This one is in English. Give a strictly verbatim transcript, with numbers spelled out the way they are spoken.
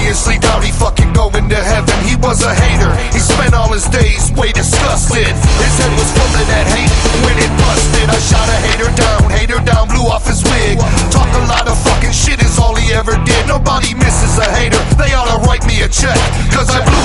seriously doubt he fucking going to heaven. He was a hater, he spent all his days way disgusted. His head was full of that hate when it busted. I shot a hater down, hater down, blew off his wig. Talk a lot of fucking shit is all he ever did. Nobody misses a hater, they oughta write me a check, cause I blew